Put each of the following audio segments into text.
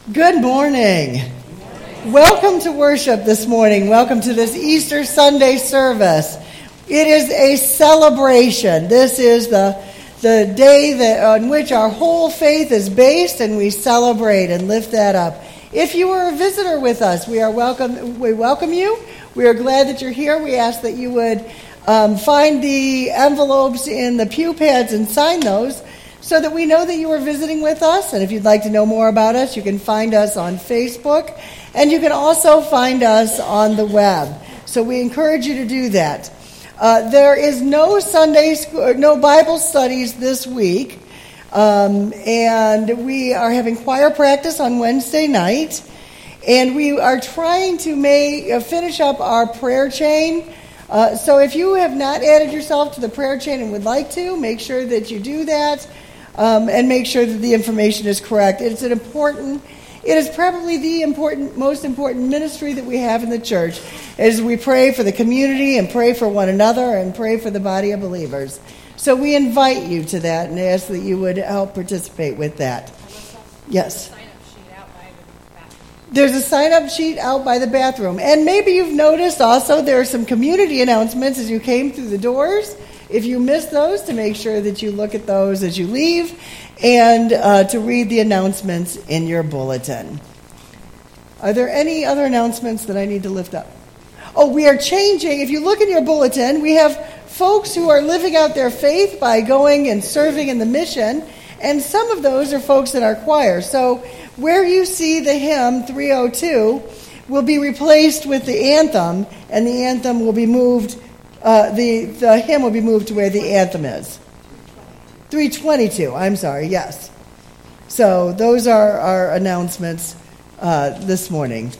Good morning. Welcome to worship this morning. Welcome to this Easter Sunday service. It is a celebration. This is the day on which our whole faith is based, and we celebrate and lift that up. If you are a visitor with us, we welcome you. We are glad that you're here. We ask that you would find the envelopes in the pew pads and sign those, so that we know that you are visiting with us. And if you'd like to know more about us, you can find us on Facebook, and you can also find us on the web. So we encourage you to do that. There is no Sunday school, no Bible studies this week, and we are having choir practice on Wednesday night, and we are trying to finish up our prayer chain. So if you have not added yourself to the prayer chain and would like to, make sure that you do that. And make sure that the information is correct. It is probably the most important ministry that we have in the church, as we pray for the community and pray for one another and pray for the body of believers. So we invite you to that and ask that you would help participate with that. Yes. There's a sign-up sheet out by the bathroom. And maybe you've noticed also there are some community announcements as you came through the doors. If you missed those, to make sure that you look at those as you leave, and to read the announcements in your bulletin. Are there any other announcements that I need to lift up? Oh, we are changing. If you look in your bulletin, we have folks who are living out their faith by going and serving in the mission, and some of those are folks in our choir. So where you see the hymn 302 will be replaced with the anthem, and the anthem will be moved. The hymn will be moved to where the anthem is. 322, I'm sorry, yes. So those are our announcements this morning.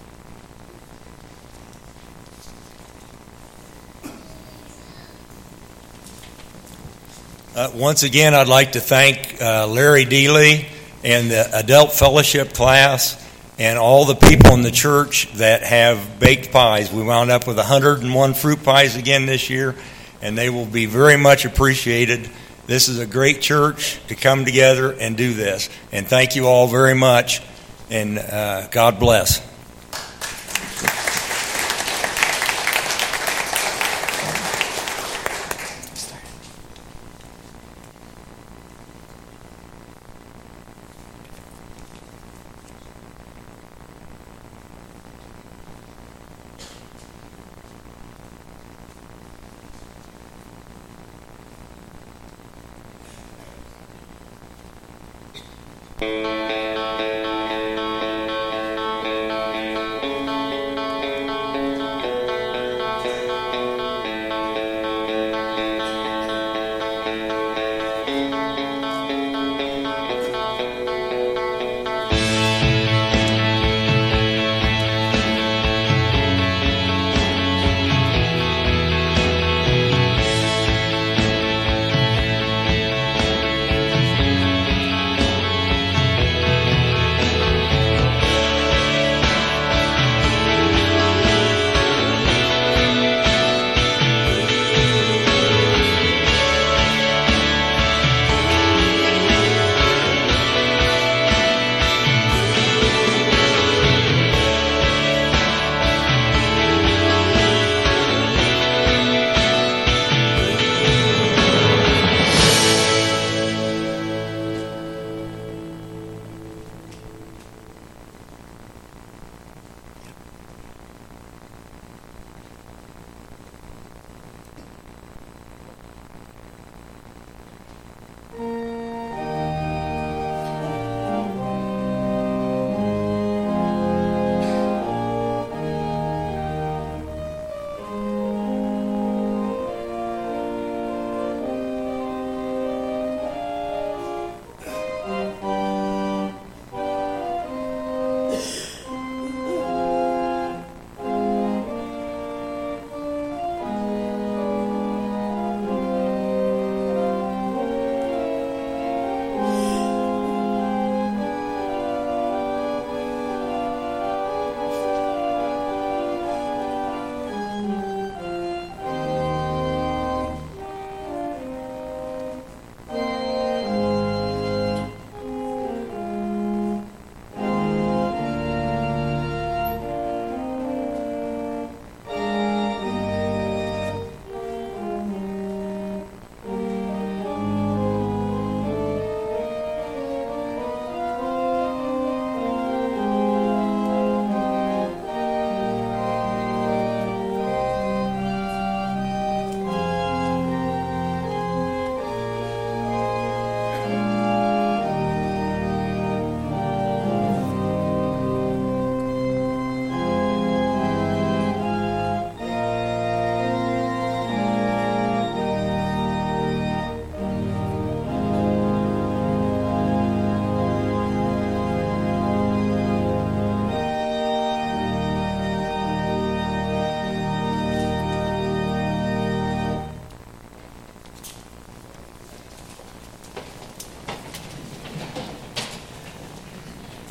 Once again, I'd like to thank Larry Dealey and the Adult Fellowship class and all the people in the church that have baked pies. We wound up with 101 fruit pies again this year, and they will be very much appreciated. This is a great church to come together and do this. And thank you all very much, and God bless.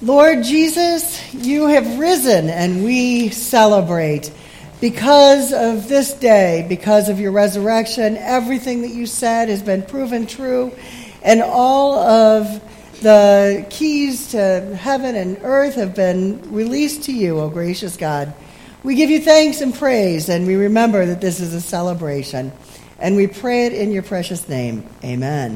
Lord Jesus, you have risen and we celebrate. Because of this day, because of your resurrection, everything that you said has been proven true, and all of the keys to heaven and earth have been released to you, O gracious God. We give you thanks and praise, and we remember that this is a celebration. And we pray it in your precious name. Amen.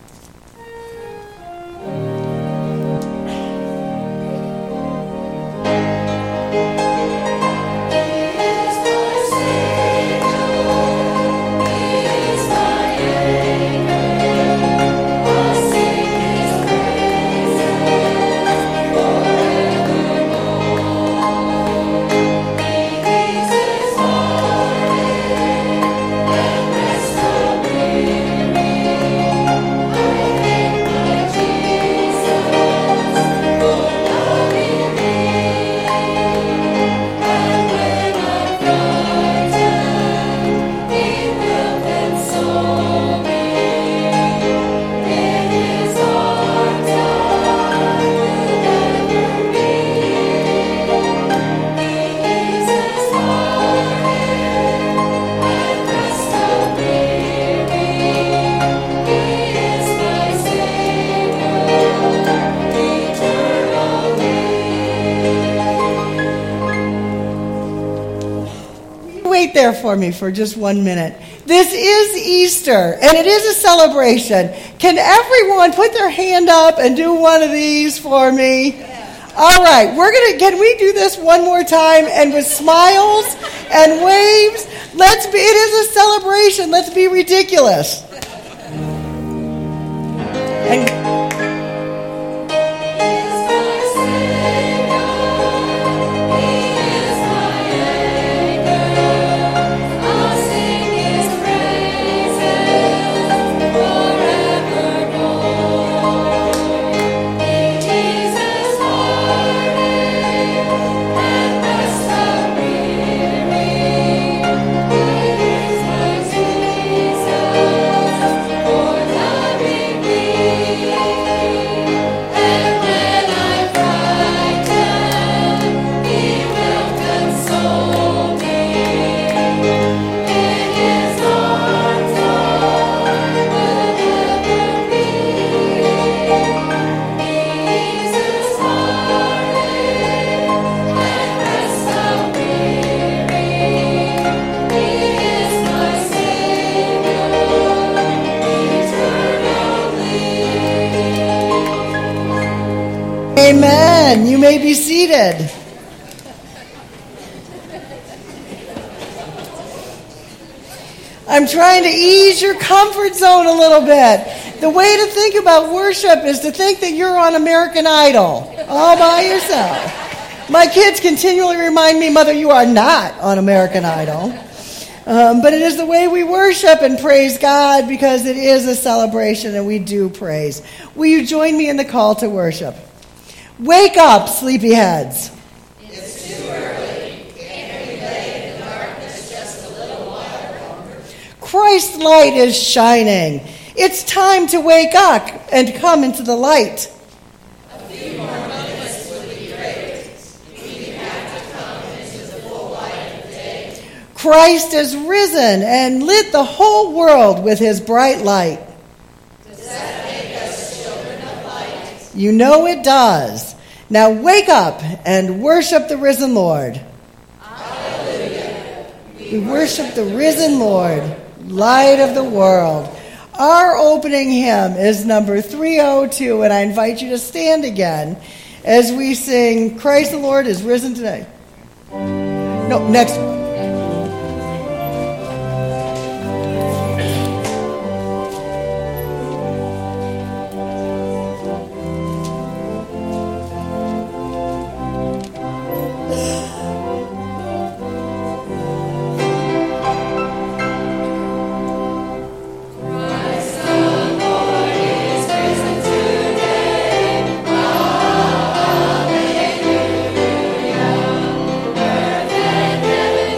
There for me for just 1 minute. This is Easter, and it is a celebration. Can everyone put their hand up and do one of these for me? All right, can we do this one more time, and with smiles and waves? It is a celebration. Let's be ridiculous. And Amen. You may be seated. I'm trying to ease your comfort zone a little bit. The way to think about worship is to think that you're on American Idol all by yourself. My kids continually remind me, Mother, you are not on American Idol. But it is the way we worship and praise God, because it is a celebration and we do praise. Will you join me in the call to worship? Wake up, sleepyheads. It's too early. Can't we lay in the darkness just a little while longer? Christ's light is shining. It's time to wake up and come into the light. A few more minutes would be great. We have to come into the full light of day. Christ is risen and lit the whole world with his bright light. Does that make us children of light? You know it does. Now wake up and worship the risen Lord. Hallelujah. We worship the risen Lord, light of the world. Our opening hymn is number 302, and I invite you to stand again as we sing, Christ the Lord is risen today. No, next one. Heaven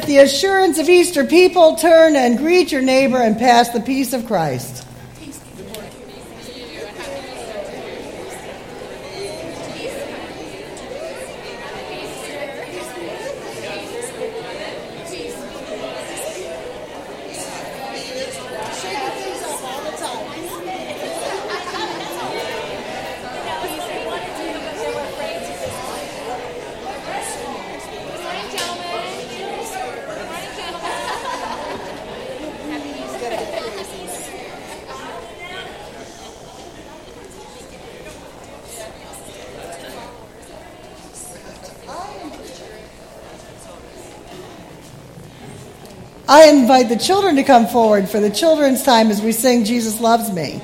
the assurance of Easter, people turn and greet your neighbor and pass the peace of Christ. I invite the children to come forward for the children's time as we sing Jesus Loves Me.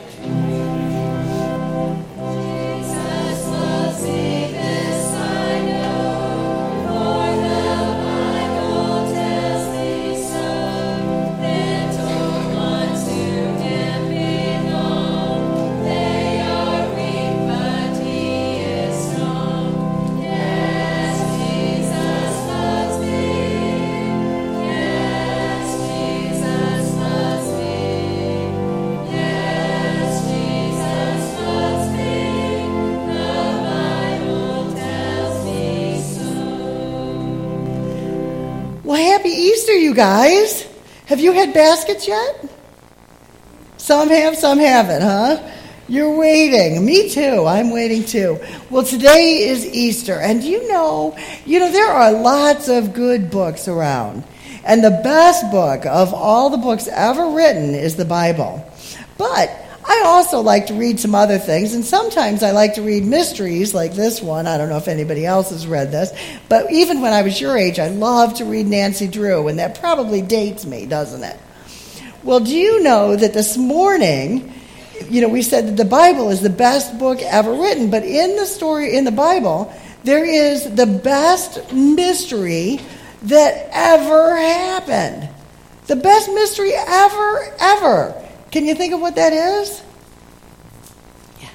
Well, happy Easter, you guys. Have you had baskets yet? Some have, some haven't, huh? You're waiting. Me too. I'm waiting too. Well, today is Easter. And you know, there are lots of good books around. And the best book of all the books ever written is the Bible. But I also like to read some other things, and sometimes I like to read mysteries like this one. I don't know if anybody else has read this, but even when I was your age, I loved to read Nancy Drew, and that probably dates me, doesn't it? Well, do you know that this morning, we said that the Bible is the best book ever written, but in the story in the Bible, there is the best mystery that ever happened. The best mystery ever. Can you think of what that is? Yeah.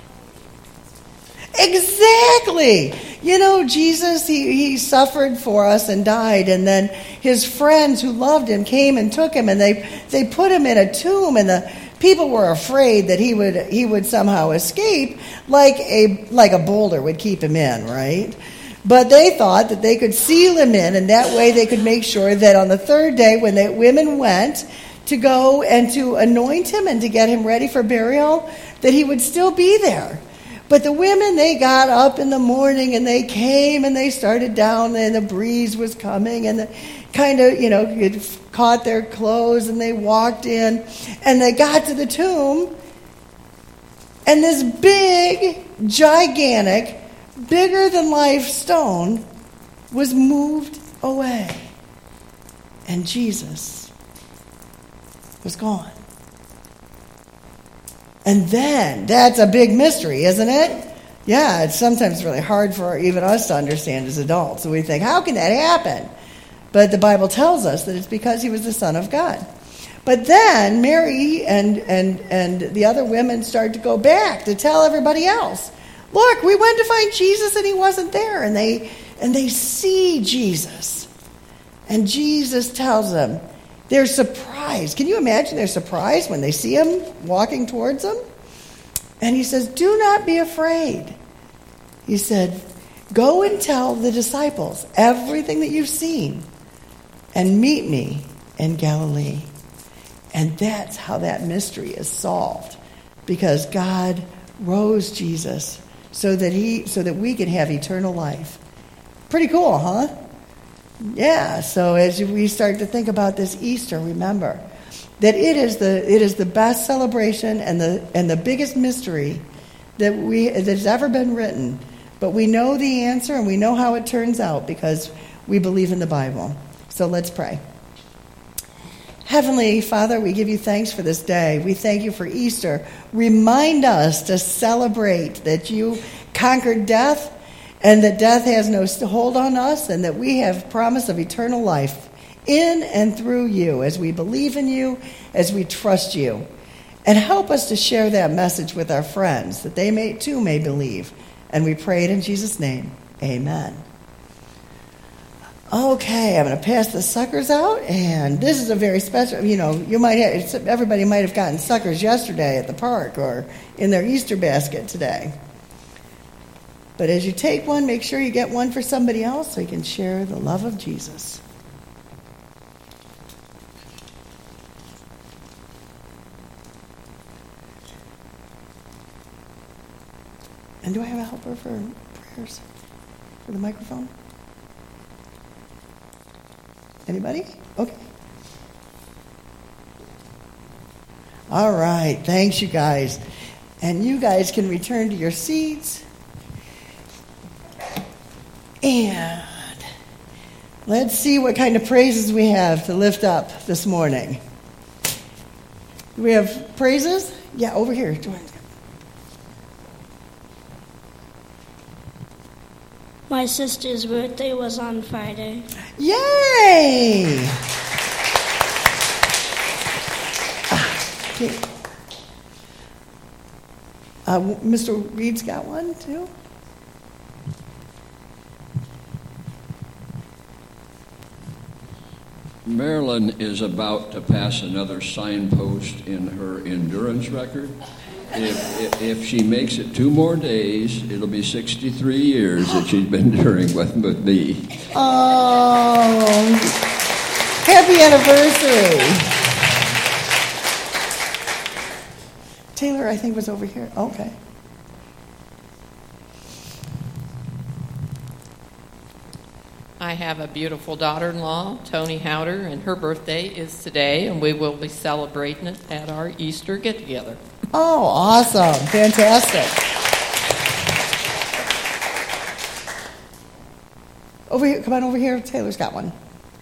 Exactly. Jesus, he suffered for us and died, and then his friends who loved him came and took him, and they put him in a tomb, and the people were afraid that he would somehow escape, like a boulder would keep him in, right? But they thought that they could seal him in, and that way they could make sure that on the third day when the women went to go and to anoint him and to get him ready for burial, that he would still be there. But the women, they got up in the morning and they came and they started down, and the breeze was coming, and the kind of, it caught their clothes, and they walked in and they got to the tomb, and this big, gigantic, bigger than life stone was moved away. And Jesus was gone. And then, that's a big mystery, isn't it? Yeah, it's sometimes really hard for even us to understand as adults. So we think, how can that happen? But the Bible tells us that it's because he was the Son of God. But then Mary and the other women started to go back to tell everybody else, look, we went to find Jesus and he wasn't there. And they see Jesus. And Jesus tells them, they're surprised. Can you imagine their surprise when they see him walking towards them? And he says, do not be afraid. He said, go and tell the disciples everything that you've seen and meet me in Galilee. And that's how that mystery is solved, because God rose Jesus so that we can have eternal life. Pretty cool, huh? Yeah, so as we start to think about this Easter, remember that it is the best celebration and the biggest mystery that's ever been written. But we know the answer and we know how it turns out because we believe in the Bible. So let's pray. Heavenly Father, we give you thanks for this day. We thank you for Easter. Remind us to celebrate that you conquered death, and that death has no hold on us, and that we have promise of eternal life in and through you as we believe in you, as we trust you. And help us to share that message with our friends, that they too may believe. And we pray it in Jesus' name. Amen. Okay, I'm going to pass the suckers out, and this is a very special, you might have, everybody might have gotten suckers yesterday at the park or in their Easter basket today. But as you take one, make sure you get one for somebody else so you can share the love of Jesus. And do I have a helper for prayers for the microphone? Anybody? Okay. All right. Thanks, you guys. And you guys can return to your seats. And let's see what kind of praises we have to lift up this morning. Do we have praises? Yeah, over here. My sister's birthday was on Friday. Yay! Okay. Mr. Reed's got one, too? Marilyn is about to pass another signpost in her endurance record. If she makes it 2 more days, it'll be 63 years that she's been enduring with me. Oh, happy anniversary. Taylor, I think, was over here. Okay. I have a beautiful daughter-in-law, Tony Howder, and her birthday is today, and we will be celebrating it at our Easter get-together. Oh, awesome. Fantastic. Over here, come on over here. Taylor's got one.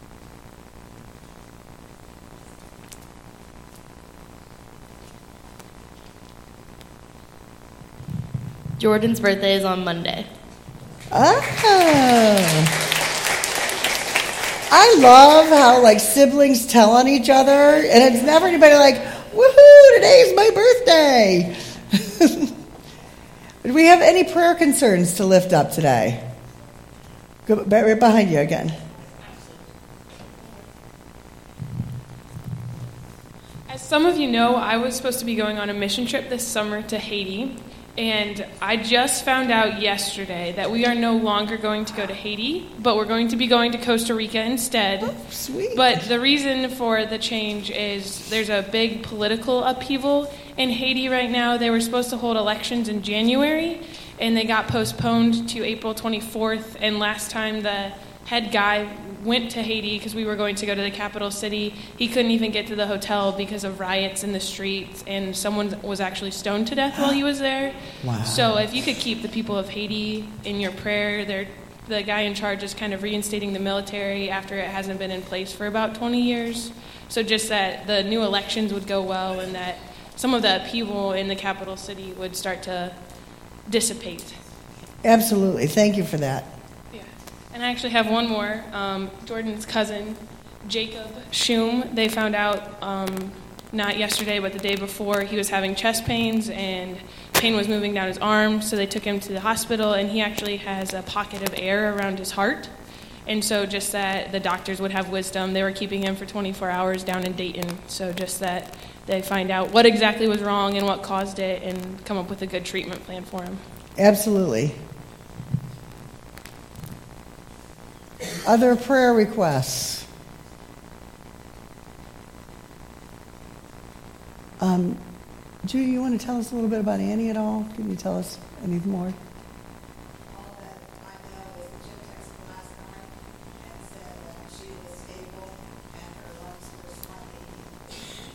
Jordan's birthday is on Monday. Oh. I love how, siblings tell on each other, and it's never anybody woohoo, today's my birthday. Do we have any prayer concerns to lift up today? Go right behind you again. As some of you know, I was supposed to be going on a mission trip this summer to Haiti. And I just found out yesterday that we are no longer going to go to Haiti, but we're going to be going to Costa Rica instead. Oh, sweet. But the reason for the change is there's a big political upheaval in Haiti right now. They were supposed to hold elections in January, and they got postponed to April 24th. And last time the head guy went to Haiti because we were going to go to the capital city, he couldn't even get to the hotel because of riots in the streets, and someone was actually stoned to death while he was there. Wow. So if you could keep the people of Haiti in your prayer, the guy in charge is kind of reinstating the military after it hasn't been in place for about 20 years. So just that the new elections would go well and that some of the upheaval in the capital city would start to dissipate. Absolutely. Thank you for that. And I actually have one more. Jordan's cousin, Jacob Schum, they found out not yesterday but the day before he was having chest pains and pain was moving down his arm, so they took him to the hospital, and he actually has a pocket of air around his heart. And so just that the doctors would have wisdom. They were keeping him for 24 hours down in Dayton, so just that they find out what exactly was wrong and what caused it and come up with a good treatment plan for him. Absolutely. Other prayer requests? Judy, you want to tell us a little bit about Annie at all? Can you tell us anything more? All that I know is that Jim texted me last night and said that she was stable and her lungs were slightly.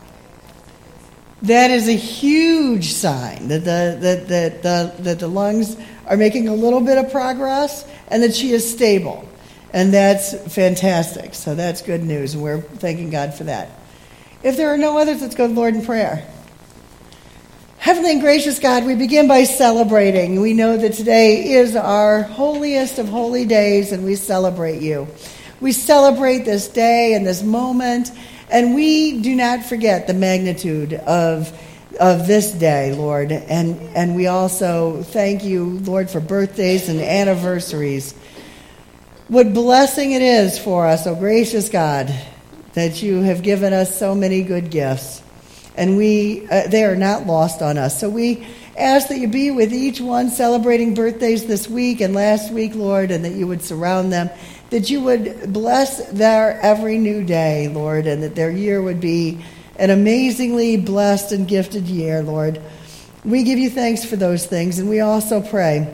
That is a huge sign that the lungs are making a little bit of progress and that she is stable. And that's fantastic. So that's good news, and we're thanking God for that. If there are no others, let's go to the Lord in prayer. Heavenly and gracious God, we begin by celebrating. We know that today is our holiest of holy days, and we celebrate you. We celebrate this day and this moment, and we do not forget the magnitude of this day, Lord. And we also thank you, Lord, for birthdays and anniversaries. What blessing it is for us, oh gracious God, that you have given us so many good gifts. And they are not lost on us. So we ask that you be with each one celebrating birthdays this week and last week, Lord, and that you would surround them, that you would bless their every new day, Lord, and that their year would be an amazingly blessed and gifted year, Lord. We give you thanks for those things, and we also pray.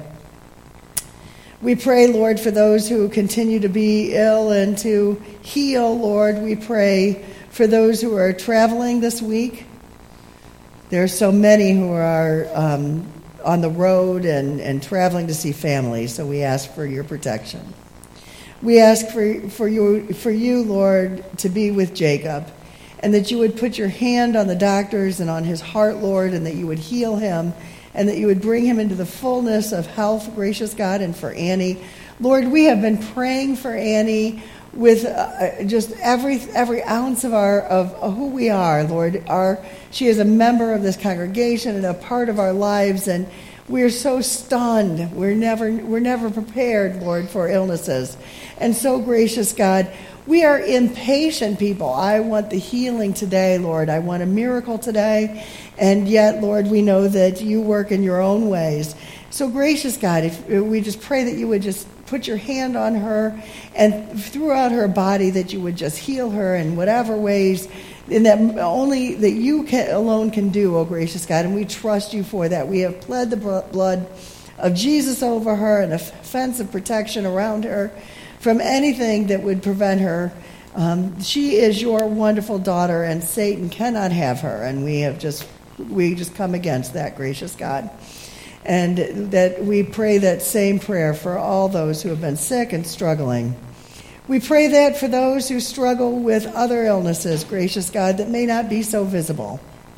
We pray, Lord, for those who continue to be ill and to heal, Lord. We pray for those who are traveling this week. There are so many who are on the road and traveling to see family, so we ask for your protection. We ask for you, Lord, to be with Jacob, and that you would put your hand on the doctors and on his heart, Lord, and that you would heal him, and that you would bring him into the fullness of health, gracious God, and for Annie. Lord, we have been praying for Annie with just every ounce of who we are, Lord. She is a member of this congregation and a part of our lives, and we're so stunned. We're never prepared, Lord, for illnesses. And so, gracious God, we are impatient people. I want the healing today, Lord. I want a miracle today. And yet, Lord, we know that you work in your own ways. So, gracious God, if we just pray that you would just put your hand on her and throughout her body, that you would just heal her in whatever ways, in that only that you alone can do, oh gracious God. And we trust you for that. We have pled the blood of Jesus over her and a fence of protection around her from anything that would prevent her. She is your wonderful daughter, and Satan cannot have her. And we just come against that, gracious God. And that we pray that same prayer for all those who have been sick and struggling. We pray that for those who struggle with other illnesses, gracious God, that may not be so visible.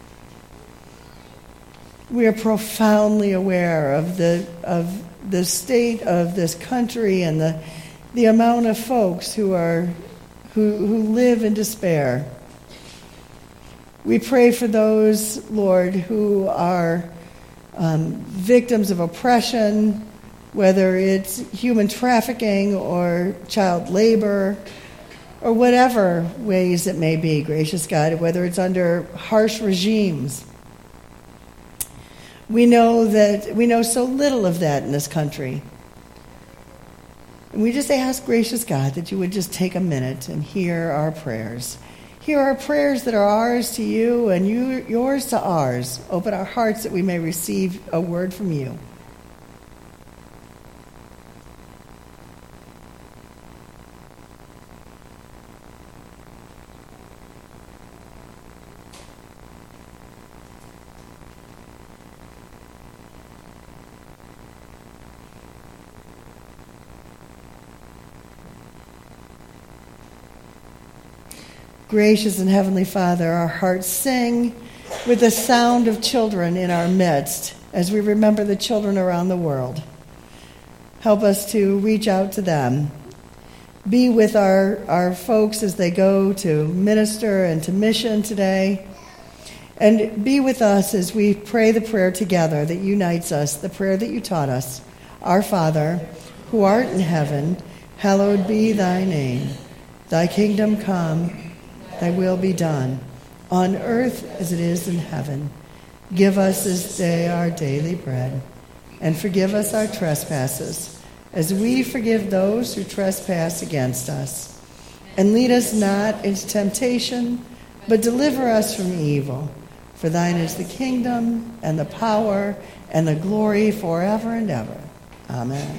We are profoundly aware of the state of this country and the amount of folks who live in despair. We pray for those, Lord, who are victims of oppression, whether it's human trafficking or child labor or whatever ways it may be, gracious God, whether it's under harsh regimes. We know so little of that in this country. And we just ask, gracious God, that you would just take a minute and hear our prayers. Hear our prayers that are ours to you and yours to ours. Open our hearts that we may receive a word from you. Gracious and Heavenly Father, our hearts sing with the sound of children in our midst as we remember the children around the world. Help us to reach out to them. Be with our folks as they go to minister and to mission today. And be with us as we pray the prayer together that unites us, the prayer that you taught us. Our Father, who art in heaven, hallowed be thy name. Thy kingdom come. Thy will be done, on earth as it is in heaven. Give us this day our daily bread, and forgive us our trespasses, as we forgive those who trespass against us. And lead us not into temptation, but deliver us from evil. For thine is the kingdom, and the power, and the glory forever and ever. Amen.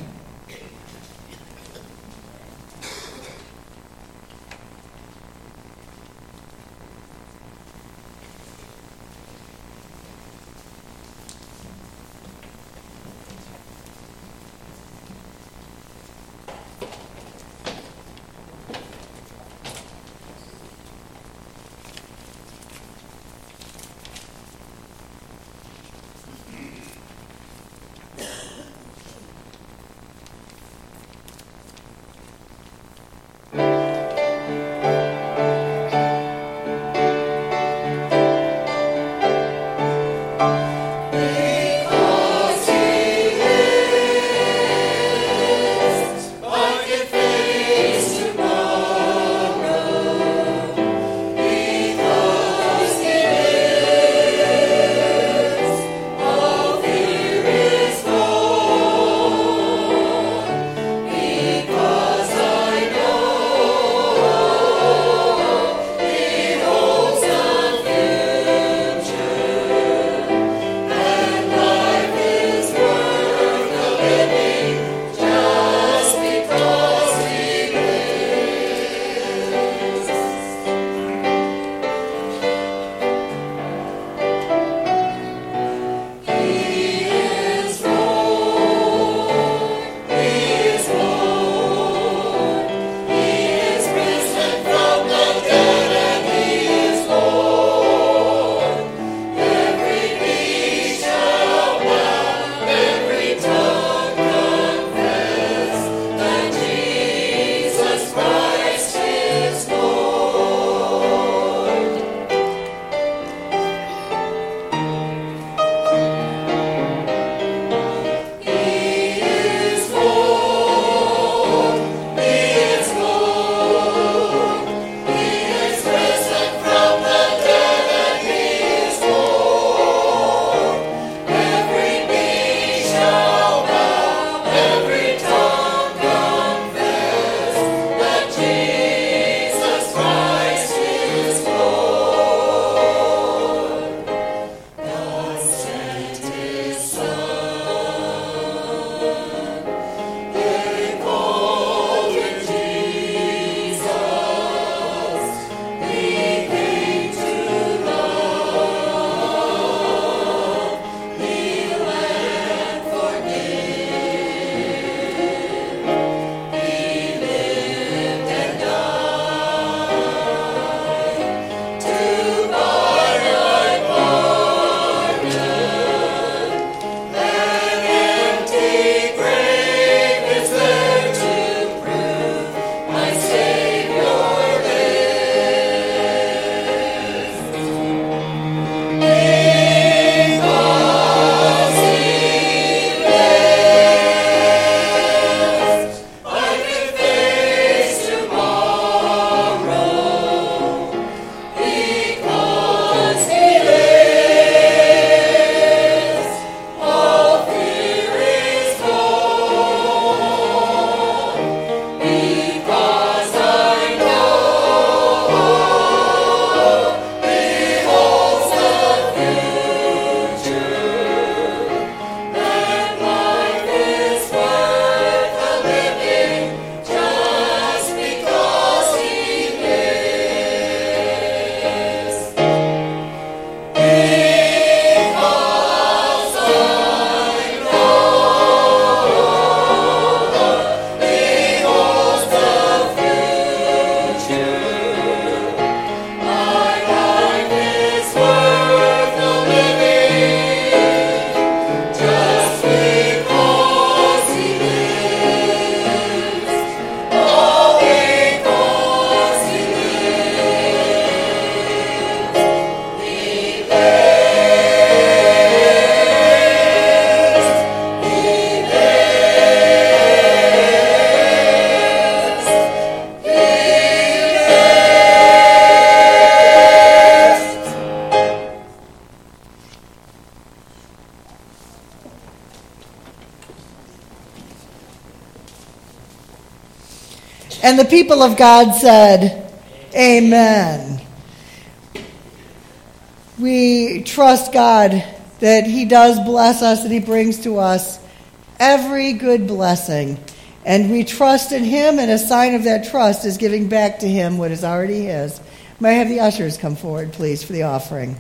And the people of God said, Amen. We trust God that He does bless us, that He brings to us every good blessing. And we trust in Him, and a sign of that trust is giving back to Him what is already His. May I have the ushers come forward, please, for the offering.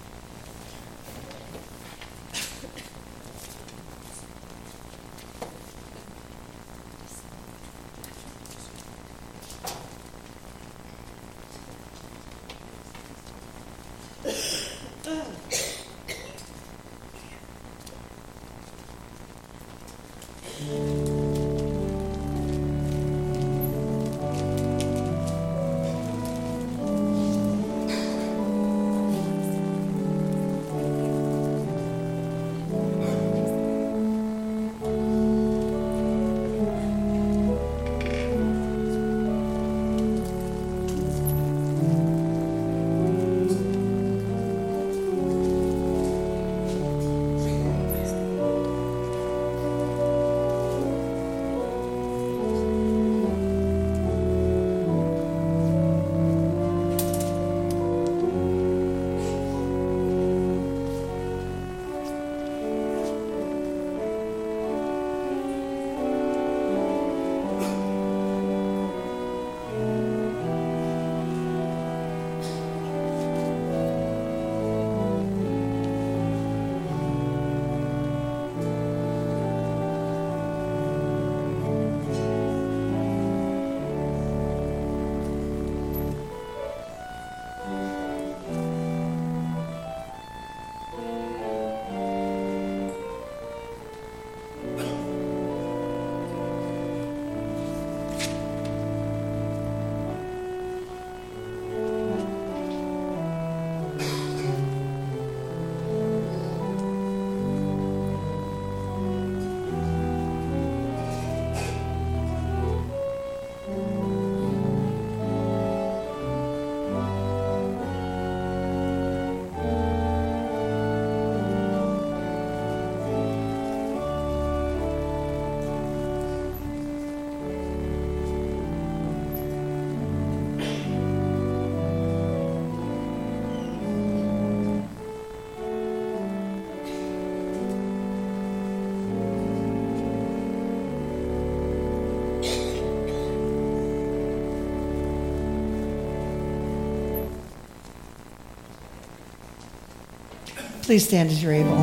Please stand as you're able.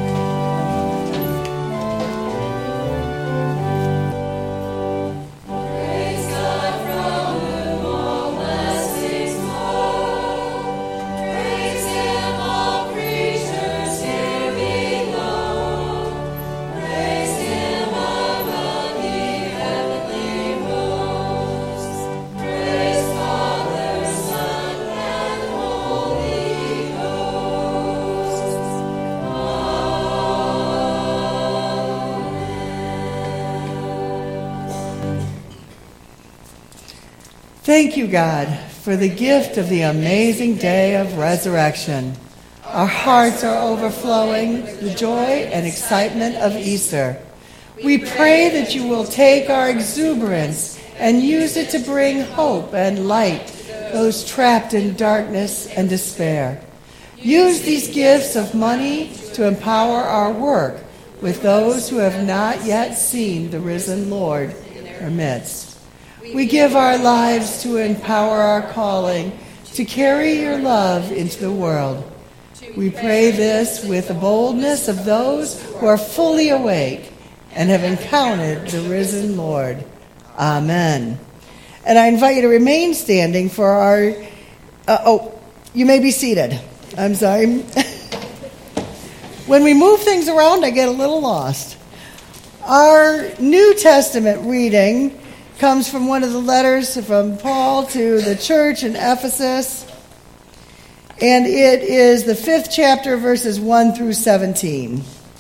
Thank you, God, for the gift of the amazing day of resurrection. Our hearts are overflowing with the joy and excitement of Easter. We pray that you will take our exuberance and use it to bring hope and light to those trapped in darkness and despair. Use these gifts of money to empower our work with those who have not yet seen the risen Lord in our midst. We give our lives to empower our calling to carry your love into the world. We pray this with the boldness of those who are fully awake and have encountered the risen Lord. Amen. And I invite you to remain standing for our... you may be seated. I'm sorry. When we move things around, I get a little lost. Our New Testament reading comes from one of the letters from Paul to the church in Ephesus, and it is the 5th chapter, verses 1 through 17.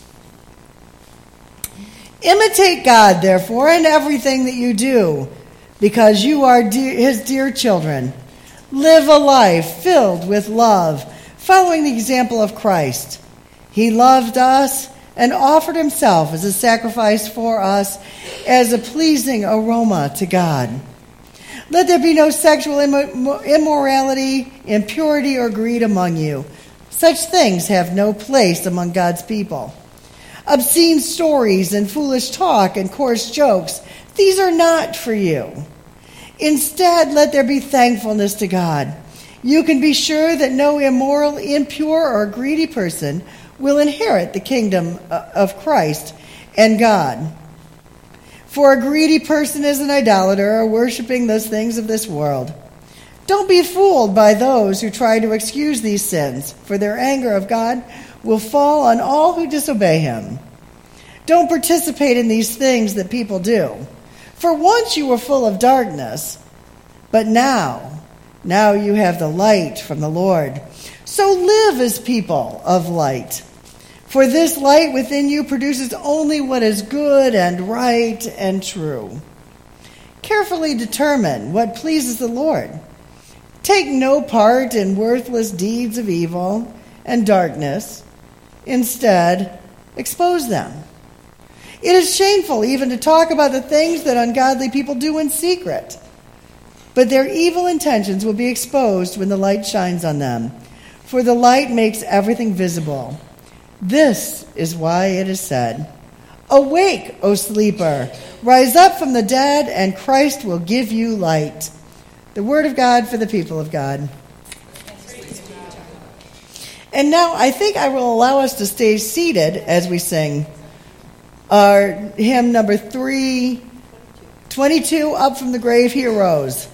Imitate God, therefore, in everything that you do, because you are his dear children. Live a life filled with love, following the example of Christ. He loved us and offered himself as a sacrifice for us as a pleasing aroma to God. Let there be no sexual immorality, impurity, or greed among you. Such things have no place among God's people. Obscene stories and foolish talk and coarse jokes, these are not for you. Instead, let there be thankfulness to God. You can be sure that no immoral, impure, or greedy person will inherit the kingdom of Christ and God. For a greedy person is an idolater, or worshiping those things of this world. Don't be fooled by those who try to excuse these sins, for their anger of God will fall on all who disobey him. Don't participate in these things that people do. For once you were full of darkness, but now you have the light from the Lord. So live as people of light. For this light within you produces only what is good and right and true. Carefully determine what pleases the Lord. Take no part in worthless deeds of evil and darkness. Instead, expose them. It is shameful even to talk about the things that ungodly people do in secret. But their evil intentions will be exposed when the light shines on them. For the light makes everything visible. This is why it is said, "Awake, O sleeper, rise up from the dead, and Christ will give you light." The word of God for the people of God. And now I think I will allow us to stay seated as we sing our hymn number 322, Up from the Grave He Arose.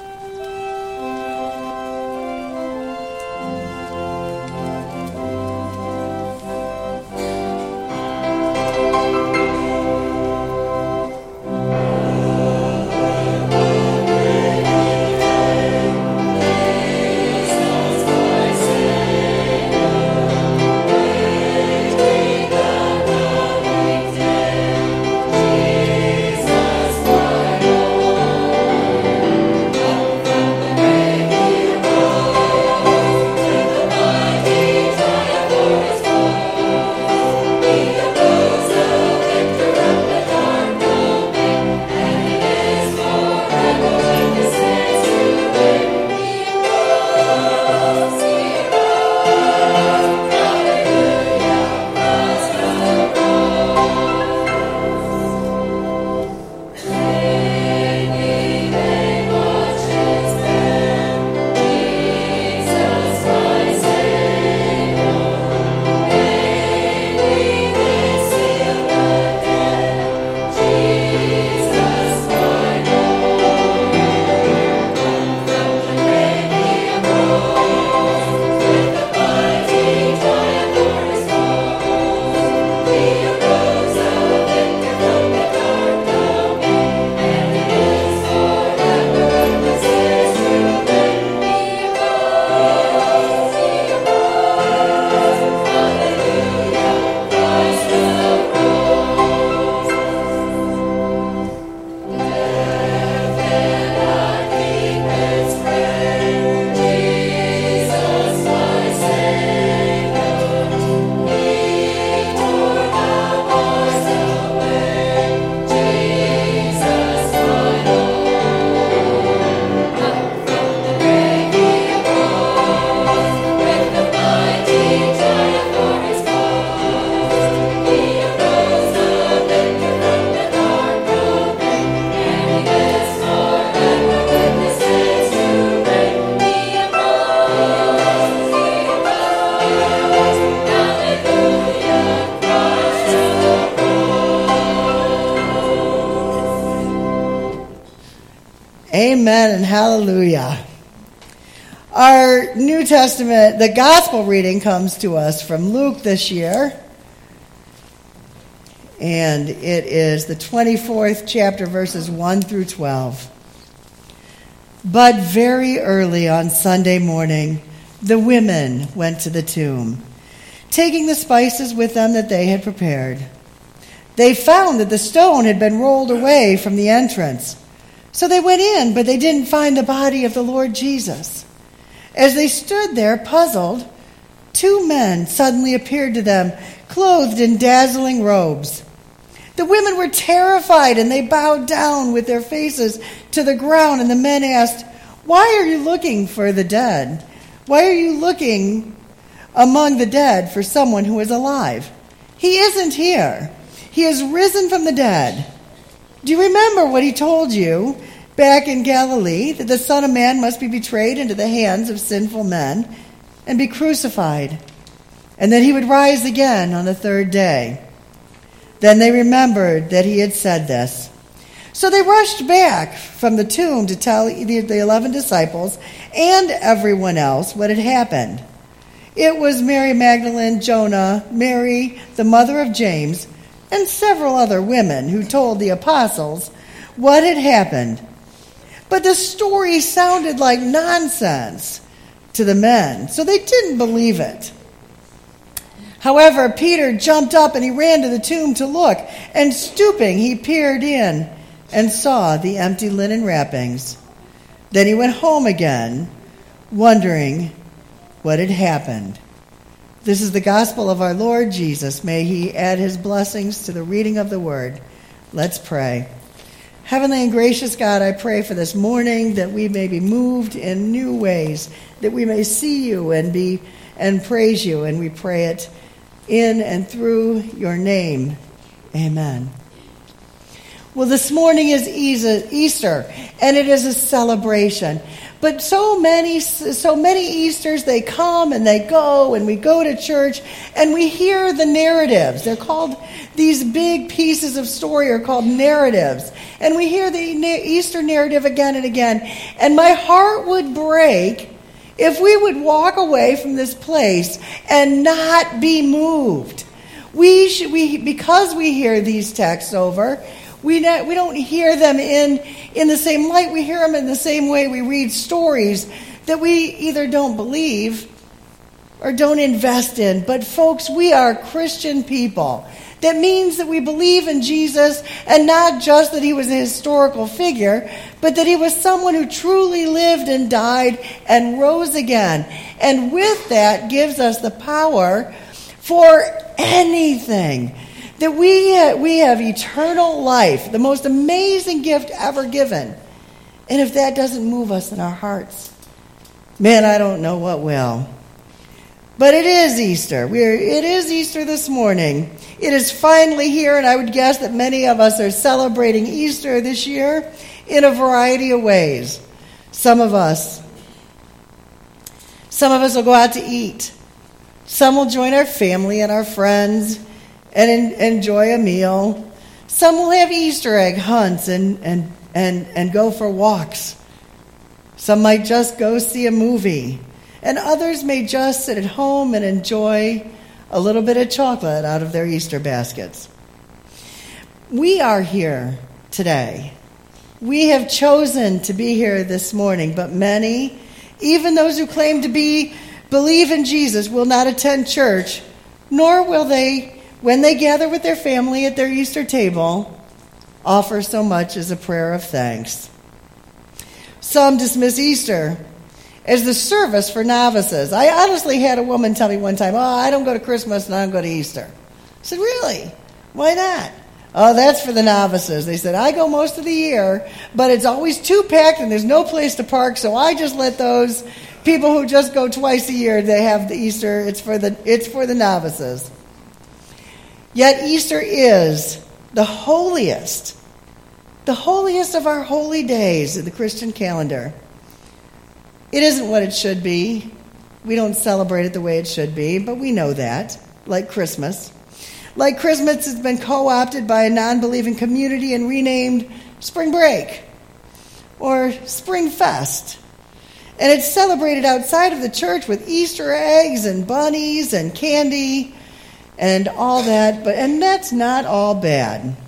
Amen and hallelujah. Our New Testament, the gospel reading comes to us from Luke this year. And it is the 24th chapter, verses 1 through 12. But very early on Sunday morning, the women went to the tomb, taking the spices with them that they had prepared. They found that the stone had been rolled away from the entrance. So they went in, but they didn't find the body of the Lord Jesus. As they stood there, puzzled, two men suddenly appeared to them, clothed in dazzling robes. The women were terrified, and they bowed down with their faces to the ground, and the men asked, "Why are you looking for the dead? Why are you looking among the dead for someone who is alive? He isn't here. He has risen from the dead. Do you remember what he told you back in Galilee, that the Son of Man must be betrayed into the hands of sinful men and be crucified, and that he would rise again on the third day?" Then they remembered that he had said this. So they rushed back from the tomb to tell the 11 disciples and everyone else what had happened. It was Mary Magdalene, Jonah, Mary, the mother of James, and several other women who told the apostles what had happened. But the story sounded like nonsense to the men, so they didn't believe it. However, Peter jumped up and he ran to the tomb to look, and stooping, he peered in and saw the empty linen wrappings. Then he went home again, wondering what had happened. This is the gospel of our Lord Jesus. May he add his blessings to the reading of the word. Let's pray. Heavenly and gracious God, I pray for this morning that we may be moved in new ways, that we may see you and praise you, and we pray it in and through your name. Amen. Well, this morning is Easter, and it is a celebration. But so many Easters, they come and they go, and we go to church, and we hear the narratives. They're called, these big pieces of story are called narratives. And we hear the Easter narrative again and again. And my heart would break if we would walk away from this place and not be moved. Because we hear these texts over, we don't hear them in the same light. We hear them in the same way we read stories that we either don't believe or don't invest in. But folks, we are Christian people. That means that we believe in Jesus, and not just that he was a historical figure, but that he was someone who truly lived and died and rose again. And with that gives us the power for anything. That we have eternal life, the most amazing gift ever given. And if that doesn't move us in our hearts, man, I don't know what will. But it is Easter. It is Easter this morning. It is finally here, and I would guess that many of us are celebrating Easter this year in a variety of ways. Some of us will go out to eat. Some will join our family and our friends and enjoy a meal. Some will have Easter egg hunts and go for walks. Some might just go see a movie. And others may just sit at home and enjoy a little bit of chocolate out of their Easter baskets. We are here today. We have chosen to be here this morning, but many, even those who claim to believe in Jesus, will not attend church, nor will they, when they gather with their family at their Easter table, offer so much as a prayer of thanks. Some dismiss Easter as the service for novices. I honestly had a woman tell me one time, I don't go to Christmas and I don't go to Easter. I said, really? Why not? Oh, that's for the novices. They said, I go most of the year, but it's always too packed and there's no place to park, so I just let those people who just go twice a year, they have the Easter, it's for the novices. Yet Easter is the holiest of our holy days in the Christian calendar. It isn't what it should be. We don't celebrate it the way it should be, but we know that, like Christmas. Like Christmas has been co-opted by a non-believing community and renamed Spring Break or Spring Fest. And it's celebrated outside of the church with Easter eggs and bunnies and candy and all that, and that's not all bad.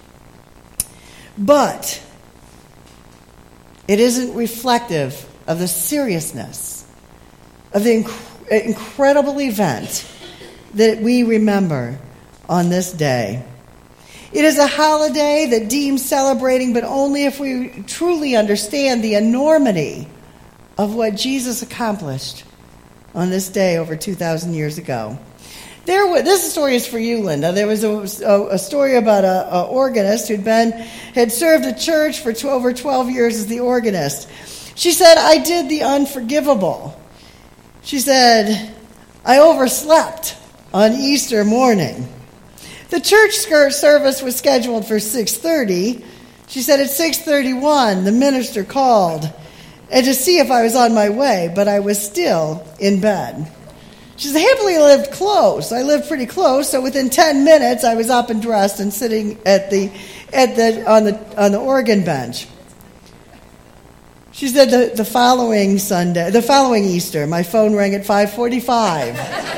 But it isn't reflective of the seriousness of the incredible event that we remember on this day. It is a holiday that deems celebrating, but only if we truly understand the enormity of what Jesus accomplished on this day over 2,000 years ago. This story is for you, Linda. There was a story about an organist had served a church for over 12 years as the organist. She said, I did the unforgivable. She said, I overslept on Easter morning. The church service was scheduled for 6:30. She said at 6:31, the minister called and to see if I was on my way, but I was still in bed. She said, happily I lived close. I lived pretty close, so within 10 minutes I was up and dressed and sitting on the organ bench. She said the following Easter, my phone rang at 5:45.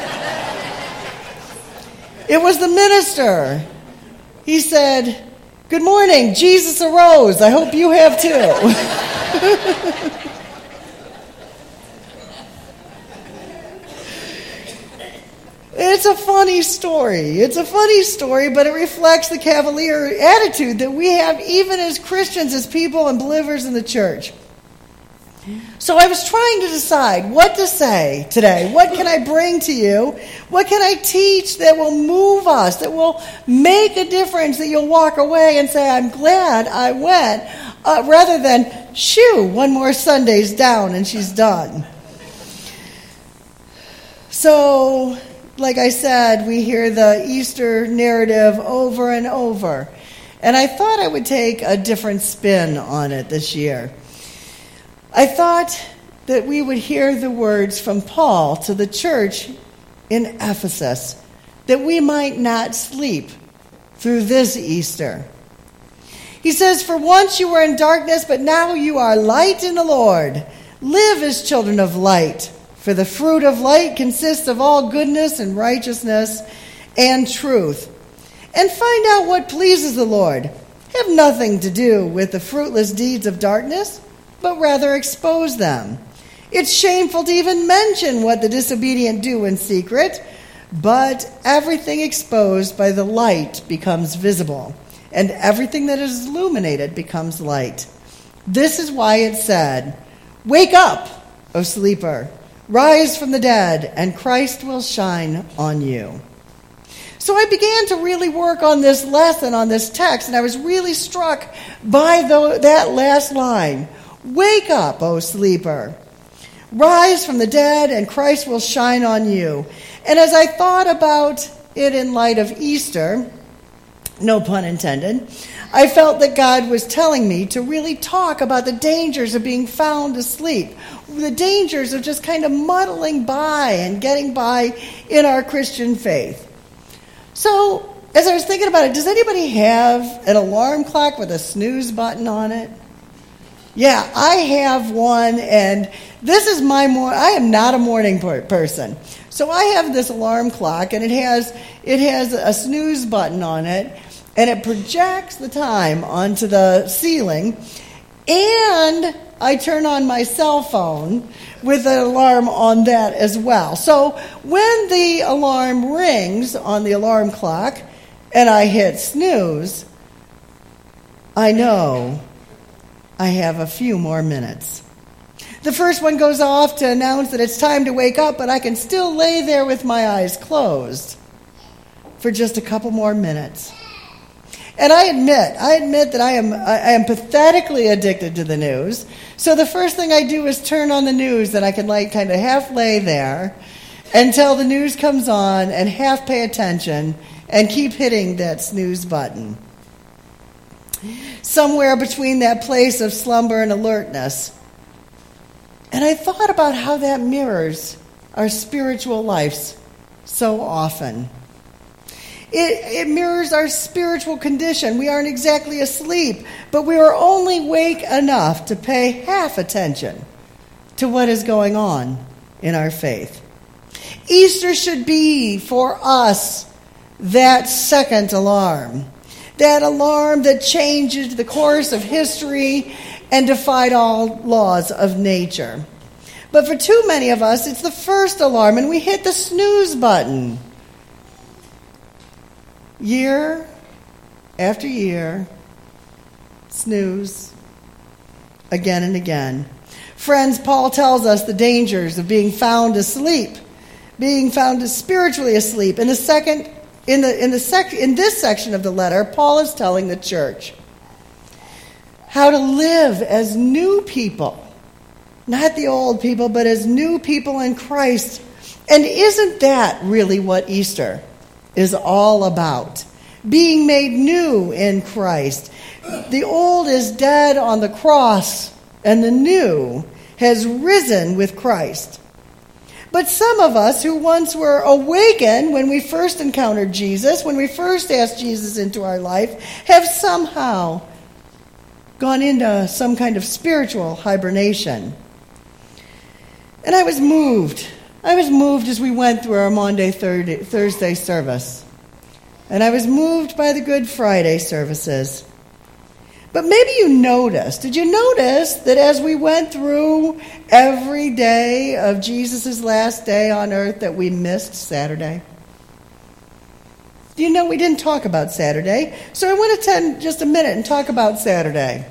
It was the minister. He said, good morning, Jesus arose. I hope you have too. It's a funny story. It's a funny story, but it reflects the cavalier attitude that we have even as Christians, as people and believers in the church. So I was trying to decide what to say today. What can I bring to you? What can I teach that will move us, that will make a difference, that you'll walk away and say, I'm glad I went, rather than, shoo, one more Sunday's down and she's done. So, like I said, we hear the Easter narrative over and over. And I thought I would take a different spin on it this year. I thought that we would hear the words from Paul to the church in Ephesus, that we might not sleep through this Easter. He says, for once you were in darkness, but now you are light in the Lord. Live as children of light. For the fruit of light consists of all goodness and righteousness and truth. And find out what pleases the Lord. Have nothing to do with the fruitless deeds of darkness, but rather expose them. It's shameful to even mention what the disobedient do in secret, but everything exposed by the light becomes visible, and everything that is illuminated becomes light. This is why it said, wake up, O sleeper. Rise from the dead, and Christ will shine on you. So I began to really work on this lesson, on this text, and I was really struck by that last line. Wake up, O sleeper. Rise from the dead, and Christ will shine on you. And as I thought about it in light of Easter, no pun intended, I felt that God was telling me to really talk about the dangers of being found asleep, the dangers of just kind of muddling by and getting by in our Christian faith. So, as I was thinking about it, does anybody have an alarm clock with a snooze button on it? Yeah, I have one, and this is I am not a morning person. So I have this alarm clock, and it has a snooze button on it, and it projects the time onto the ceiling, and I turn on my cell phone with an alarm on that as well. So when the alarm rings on the alarm clock and I hit snooze, I know I have a few more minutes. The first one goes off to announce that it's time to wake up, but I can still lay there with my eyes closed for just a couple more minutes. And I admit that I am pathetically addicted to the news. So the first thing I do is turn on the news, and I can kind of half lay there until the news comes on and half pay attention and keep hitting that snooze button. Somewhere between that place of slumber and alertness. And I thought about how that mirrors our spiritual lives so often. It mirrors our spiritual condition. We aren't exactly asleep, but we are only awake enough to pay half attention to what is going on in our faith. Easter should be for us that second alarm. That alarm that changed the course of history and defied all laws of nature. But for too many of us, it's the first alarm, and we hit the snooze button. Year after year, snooze, again and again. Friends, Paul tells us the dangers of being found asleep. being found spiritually asleep. In this section of the letter, Paul is telling the church how to live as new people. Not the old people, but as new people in Christ. And isn't that really what Easter is all about? Being made new in Christ. The old is dead on the cross, and the new has risen with Christ. But some of us who once were awakened when we first encountered Jesus, when we first asked Jesus into our life, have somehow gone into some kind of spiritual hibernation. And I was moved. As we went through our Maundy Thursday service. And I was moved by the Good Friday services. But maybe did you notice that as we went through every day of Jesus' last day on earth that we missed Saturday? Do you know we didn't talk about Saturday? So I want to take just a minute and talk about Saturday.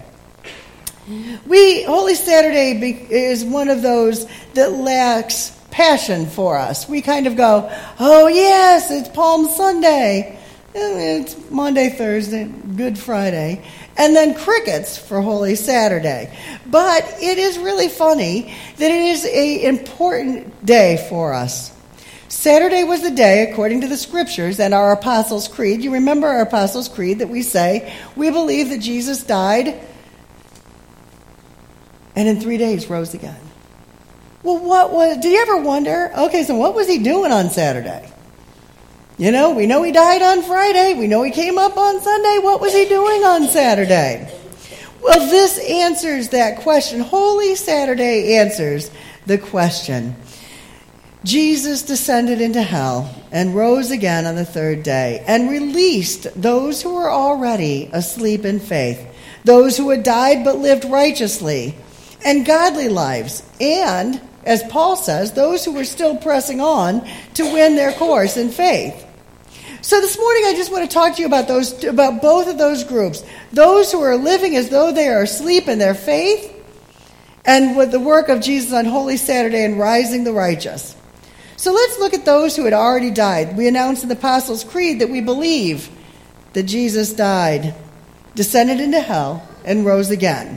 Holy Saturday is one of those that lacks passion for us. We kind of go, oh yes, it's Palm Sunday. It's Monday, Thursday, Good Friday. And then crickets for Holy Saturday. But it is really funny that it is an important day for us. Saturday was the day, according to the Scriptures and our Apostles' Creed. You remember our Apostles' Creed that we say, we believe that Jesus died and in 3 days rose again. Well, did you ever wonder, okay, so what was he doing on Saturday? We know he died on Friday. We know he came up on Sunday. What was he doing on Saturday? Well, this answers that question. Holy Saturday answers the question. Jesus descended into hell and rose again on the third day and released those who were already asleep in faith, those who had died but lived righteously and godly lives, and, as Paul says, those who were still pressing on to win their course in faith. So this morning I just want to talk to you about both of those groups. Those who are living as though they are asleep in their faith, and with the work of Jesus on Holy Saturday and rising the righteous. So let's look at those who had already died. We announced in the Apostles' Creed that we believe that Jesus died, descended into hell, and rose again.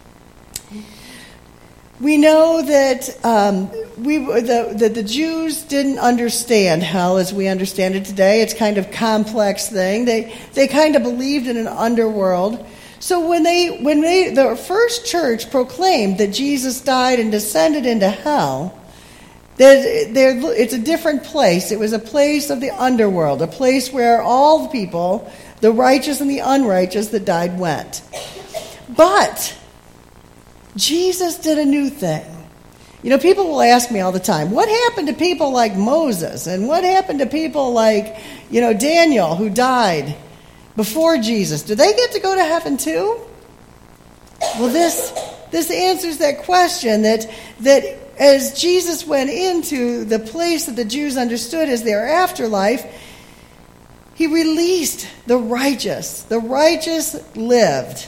We know that that the Jews didn't understand hell as we understand it today. It's kind of a complex thing. They kind of believed in an underworld. So when the first church proclaimed that Jesus died and descended into hell, it's a different place. It was a place of the underworld, a place where all the people, the righteous and the unrighteous that died, went. But Jesus did a new thing. People will ask me all the time, what happened to people like Moses? And what happened to people like, Daniel, who died before Jesus? Do they get to go to heaven too? Well, this answers that question, that as Jesus went into the place that the Jews understood as their afterlife, he released the righteous. The righteous lived.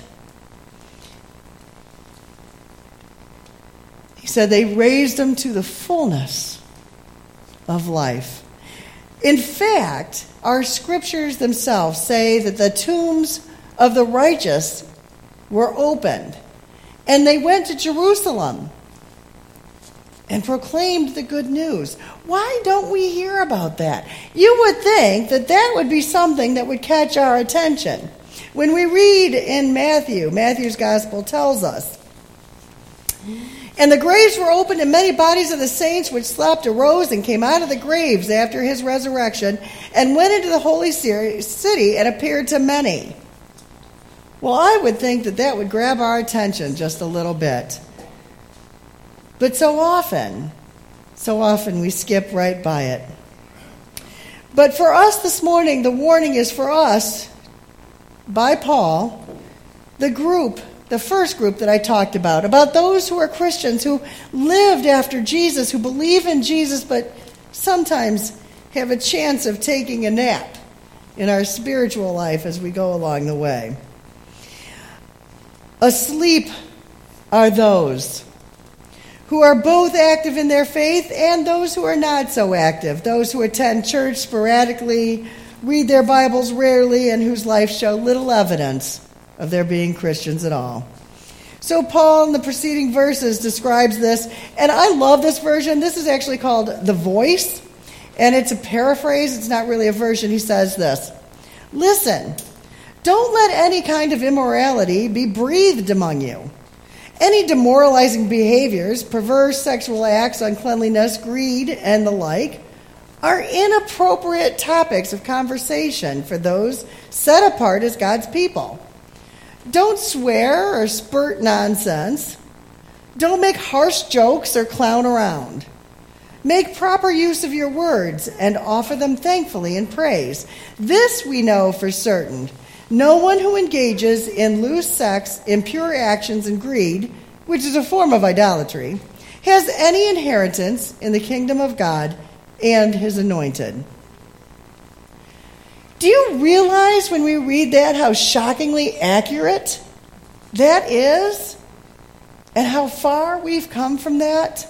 He said they raised them to the fullness of life. In fact, our scriptures themselves say that the tombs of the righteous were opened, and they went to Jerusalem and proclaimed the good news. Why don't we hear about that? You would think that would be something that would catch our attention. When we read in Matthew's gospel tells us, and the graves were opened, and many bodies of the saints which slept arose and came out of the graves after his resurrection, and went into the holy city and appeared to many. Well, I would think that would grab our attention just a little bit. But so often we skip right by it. But for us this morning, the warning is for us, by Paul, the first group that I talked about those who are Christians, who lived after Jesus, who believe in Jesus, but sometimes have a chance of taking a nap in our spiritual life as we go along the way. Asleep are those who are both active in their faith and those who are not so active, those who attend church sporadically, read their Bibles rarely, and whose lives show little evidence of their being Christians at all. So Paul in the preceding verses describes this, and I love this version. This is actually called The Voice, and it's a paraphrase. It's not really a version. He says this: "Listen, don't let any kind of immorality be breathed among you. Any demoralizing behaviors, perverse sexual acts, uncleanliness, greed, and the like, are inappropriate topics of conversation for those set apart as God's people. Don't swear or spurt nonsense. Don't make harsh jokes or clown around. Make proper use of your words and offer them thankfully in praise. This we know for certain. No one who engages in loose sex, impure actions, and greed, which is a form of idolatry, has any inheritance in the kingdom of God and his anointed." Do you realize when we read that how shockingly accurate that is? And how far we've come from that?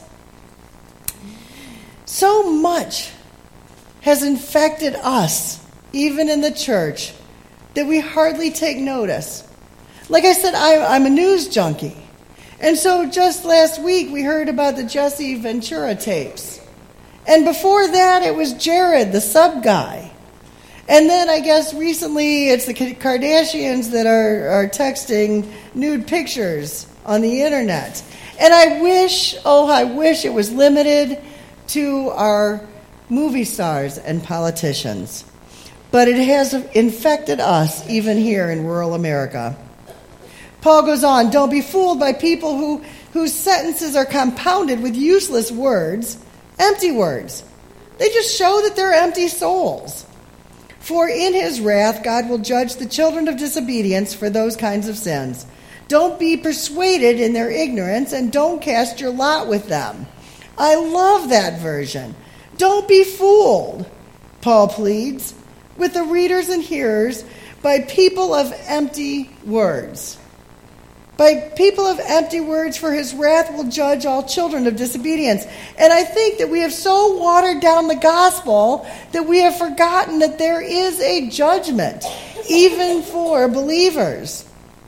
So much has infected us, even in the church, that we hardly take notice. Like I said, I'm a news junkie. And so just last week we heard about the Jesse Ventura tapes. And before that it was Jared, the sub guy. And then I guess recently it's the Kardashians that are texting nude pictures on the internet. And I wish it was limited to our movie stars and politicians. But it has infected us even here in rural America. Paul goes on, "Don't be fooled by people whose sentences are compounded with useless words, empty words. They just show that they're empty souls. For in his wrath, God will judge the children of disobedience for those kinds of sins. Don't be persuaded in their ignorance, and don't cast your lot with them." I love that version. Don't be fooled, Paul pleads, with the readers and hearers by people of empty words. By people of empty words, for his wrath will judge all children of disobedience. And I think that we have so watered down the gospel that we have forgotten that there is a judgment, even for believers.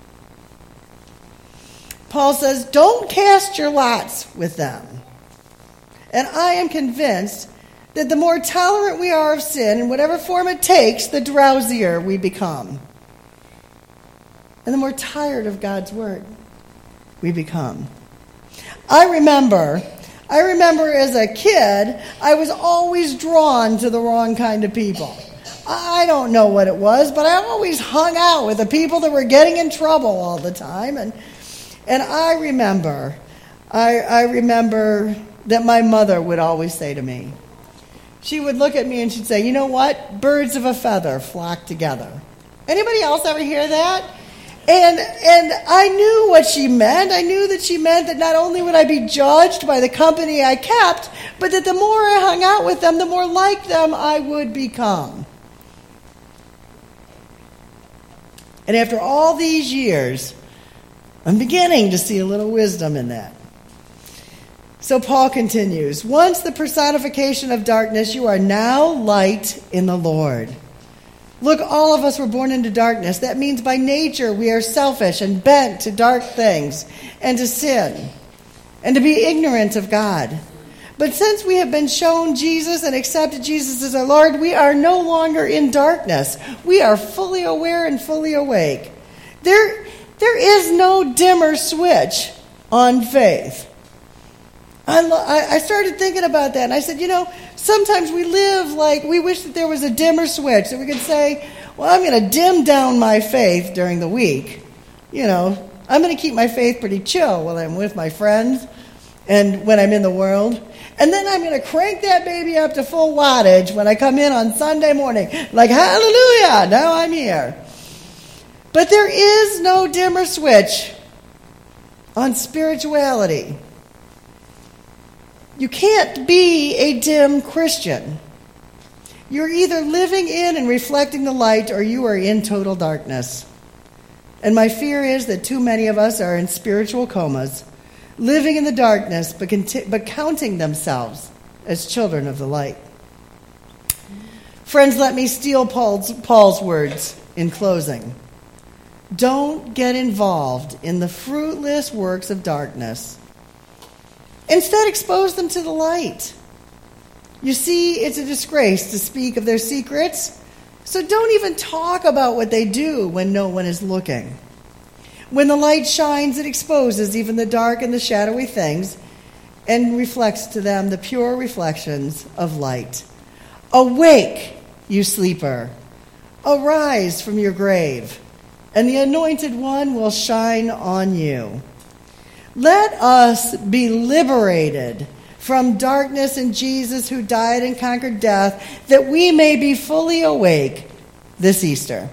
Paul says, don't cast your lots with them. And I am convinced that the more tolerant we are of sin, in whatever form it takes, the drowsier we become. And the more tired of God's word we become. I remember as a kid, I was always drawn to the wrong kind of people. I don't know what it was, but I always hung out with the people that were getting in trouble all the time. And I remember that my mother would always say to me, she would look at me and she'd say, "You know what? Birds of a feather flock together." Anybody else ever hear that? And I knew what she meant. I knew that she meant that not only would I be judged by the company I kept, but that the more I hung out with them, the more like them I would become. And after all these years, I'm beginning to see a little wisdom in that. So Paul continues, "Once the personification of darkness, you are now light in the Lord. Look, all of us were born into darkness. That means by nature we are selfish and bent to dark things and to sin and to be ignorant of God. But since we have been shown Jesus and accepted Jesus as our Lord, we are no longer in darkness. We are fully aware and fully awake. There is no dimmer switch on faith." I started thinking about that, and I said, sometimes we live like we wish that there was a dimmer switch, that we could say, well, I'm going to dim down my faith during the week. I'm going to keep my faith pretty chill when I'm with my friends and when I'm in the world. And then I'm going to crank that baby up to full wattage when I come in on Sunday morning. Like, hallelujah, now I'm here. But there is no dimmer switch on spirituality. You can't be a dim Christian. You're either living in and reflecting the light, or you are in total darkness. And my fear is that too many of us are in spiritual comas, living in the darkness, but counting themselves as children of the light. Friends, let me steal Paul's words in closing. Don't get involved in the fruitless works of darkness. Instead, expose them to the light. You see, it's a disgrace to speak of their secrets, so don't even talk about what they do when no one is looking. When the light shines, it exposes even the dark and the shadowy things and reflects to them the pure reflections of light. Awake, you sleeper. Arise from your grave, and the Anointed One will shine on you. Let us be liberated from darkness in Jesus, who died and conquered death, that we may be fully awake this Easter.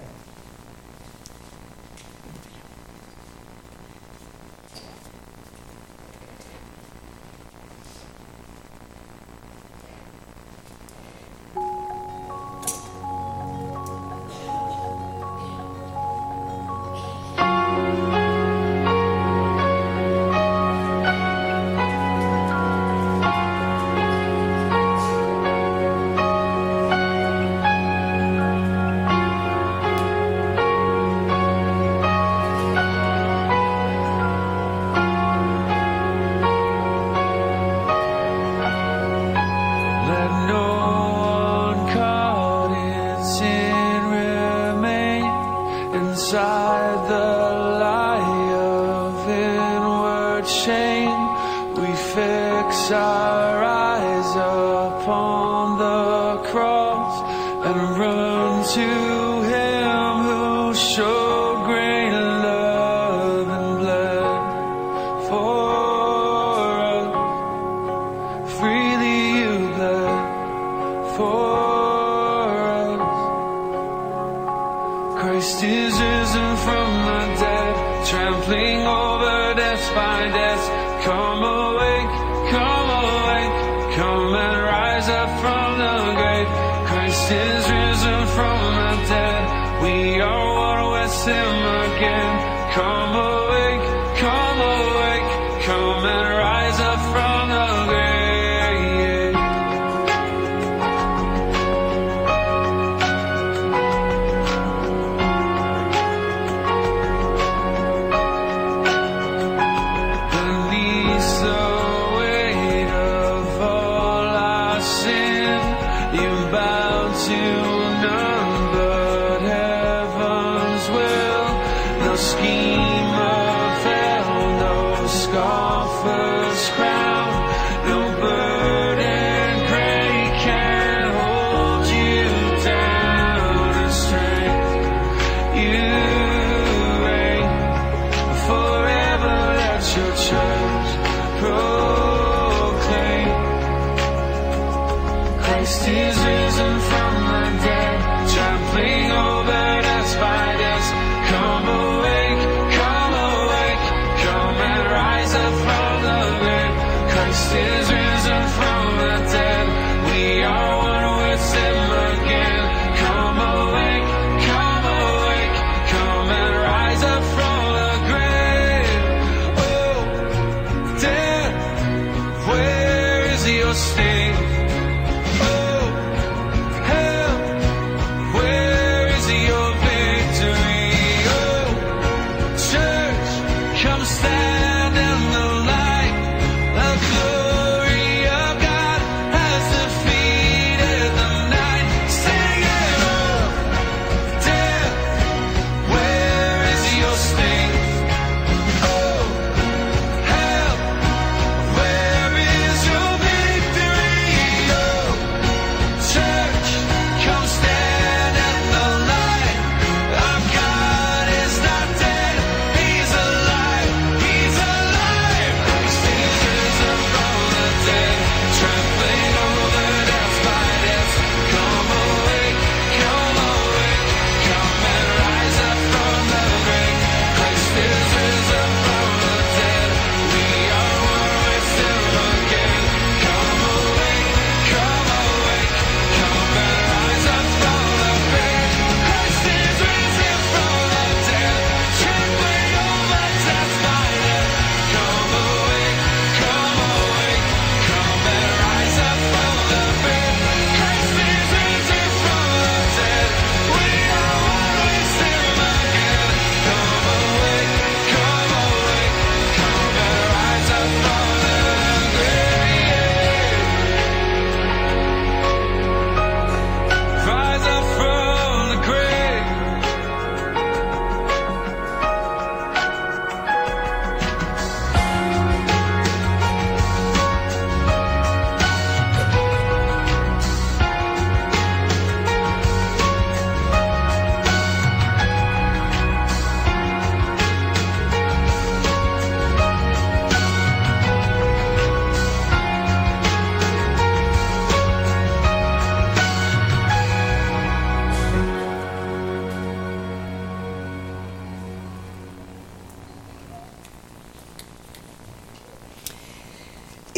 Where is your victory?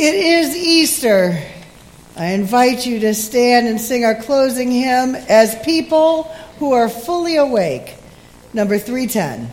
It is Easter. I invite you to stand and sing our closing hymn as people who are fully awake. Number 310.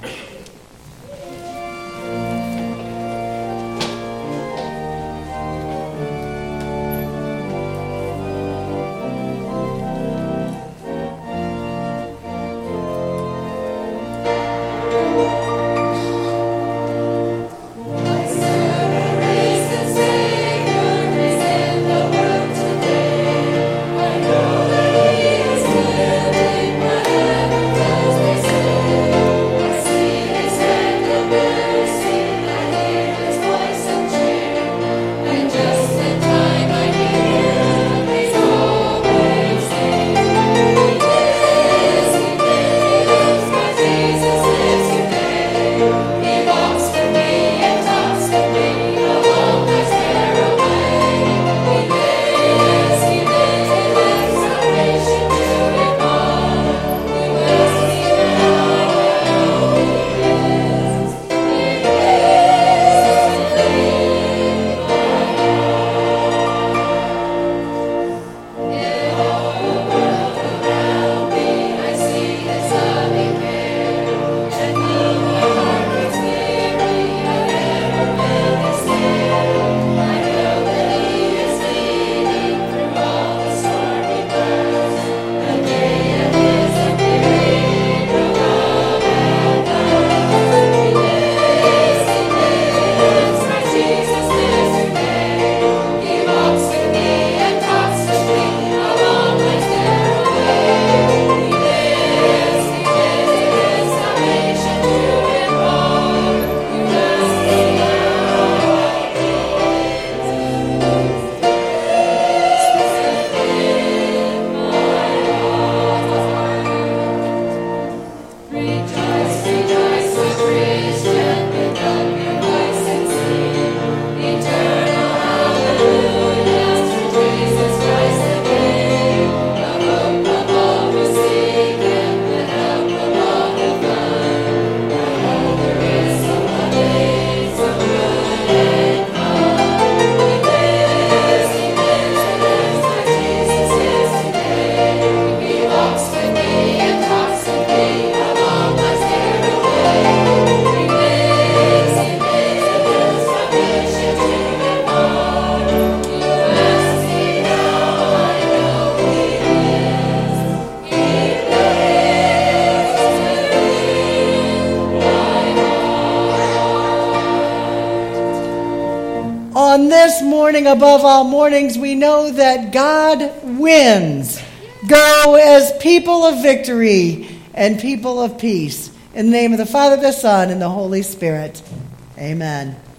On this morning, above all mornings, we know that God wins. Go as people of victory and people of peace. In the name of the Father, the Son, and the Holy Spirit. Amen.